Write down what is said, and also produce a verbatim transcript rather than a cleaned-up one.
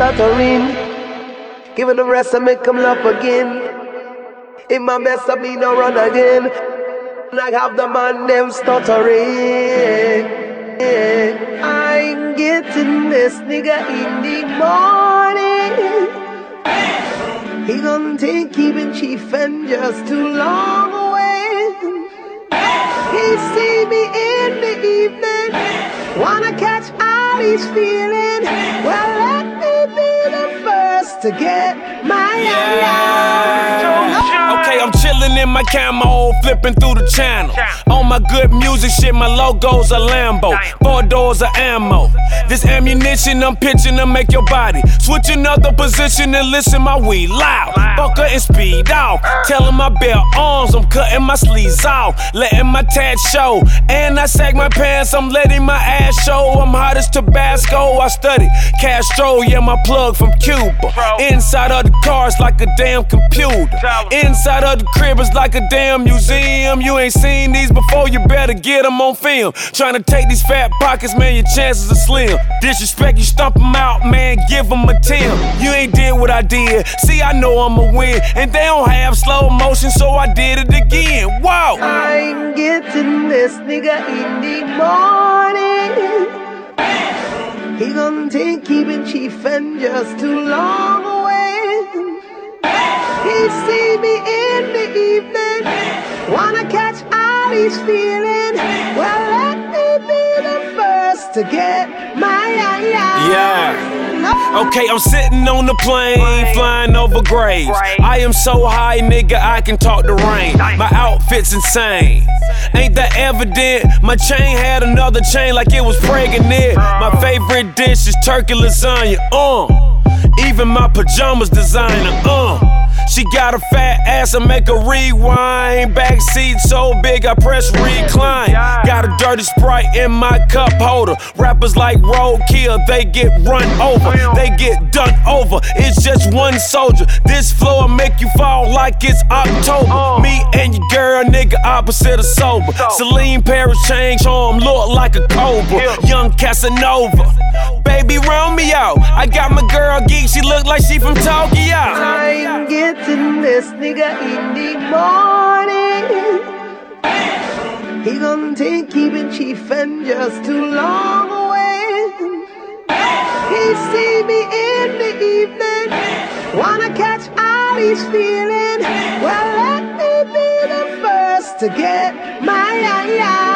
stuttering. Giving the rest and make them laugh again. In my best of me no run again. I have the man them stuttering. I'm getting this nigga in the morning. He gon' take keeping chief and just too long away. He see me in the evening, wanna catch all he's feeling. Well, let me be the first to get my yeah. Okay, I'm chillin' in my camo, flipping through the channel. On my good music shit, my logo's a Lambo, four doors of ammo. This ammunition I'm pitching to make your body switch another position and listen my weed loud. Bucker and speed off, telling my bare arms I'm cutting my sleeves off, letting my tat show. And I sag my pants, I'm letting my ass show. I'm hot as Tabasco, I study Castro, yeah, my plug from Cuba. Inside of the cars like a damn computer. Inside of the crib is like a damn museum. You ain't seen these before, you better get them on film. Trying to take these fat pockets, man, your chances are slim. Disrespect, you stomp them out, man, give them a ten. You ain't did what I did, see I know I'ma win. And they don't have slow motion, so I did it again. Whoa! I'm getting this nigga in the morning. He gon' take keeping chief and just too long away. He see me in the evening, wanna catch all he's feeling. Well, let me be the first to get my yeah. Okay, I'm sitting on the plane, flying over graves. I am so high, nigga, I can talk the rain. My outfit's insane. Ain't that evident? My chain had another chain like it was pregnant. My favorite dish is turkey lasagna, uh. Even my pajamas designer, uh. She got a fat ass, I make her rewind. Backseat so big, I press recline. Got a dirty Sprite in my cup holder. Rappers like roadkill, they get run over. They get done over, it's just one soldier. This flow will make you fall like it's October. Me and your girl, nigga, opposite of sober. Celine Paris chain, charm, look like a cobra. Young Casanova, baby, round me out. I got my girl geek, she look like she from Tokyo. I'm getting this nigga in the morning. He gon' take keeping chief and just too long away. He see me in the evening, wanna catch all he's feeling. Well, let me be the first to get my